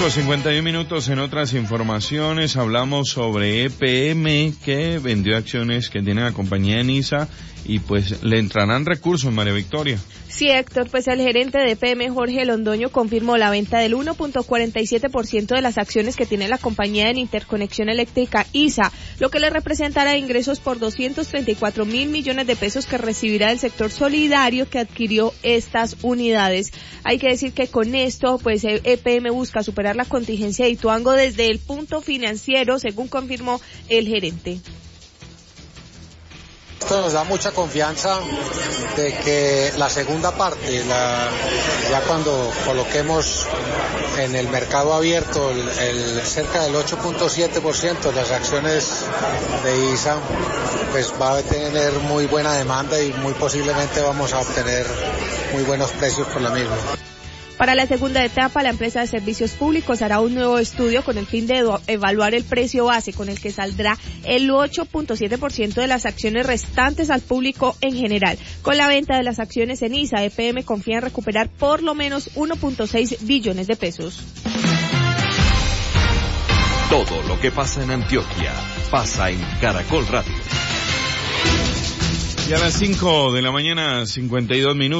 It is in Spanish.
5:51 en otras informaciones. Hablamos sobre EPM, que vendió acciones que tiene la compañía en ISA y pues le entrarán recursos, María Victoria. Sí, Héctor, pues el gerente de EPM, Jorge Londoño, confirmó la venta del 1.47% de las acciones que tiene la compañía en interconexión eléctrica ISA, lo que le representará ingresos por 234.000 millones de pesos que recibirá del sector solidario que adquirió estas unidades. Hay que decir que con esto, pues EPM busca superar la contingencia de Ituango desde el punto financiero, según confirmó el gerente. Esto nos da mucha confianza de que la segunda parte, ya cuando coloquemos en el mercado abierto cerca del 8.7% de las acciones de ISA, pues va a tener muy buena demanda y muy posiblemente vamos a obtener muy buenos precios por la misma. Para la segunda etapa, la empresa de servicios públicos hará un nuevo estudio con el fin de evaluar el precio base con el que saldrá el 8.7% de las acciones restantes al público en general. Con la venta de las acciones en ISA, EPM confía en recuperar por lo menos 1.6 billones de pesos. Todo lo que pasa en Antioquia pasa en Caracol Radio. Y a las 5:52 a.m.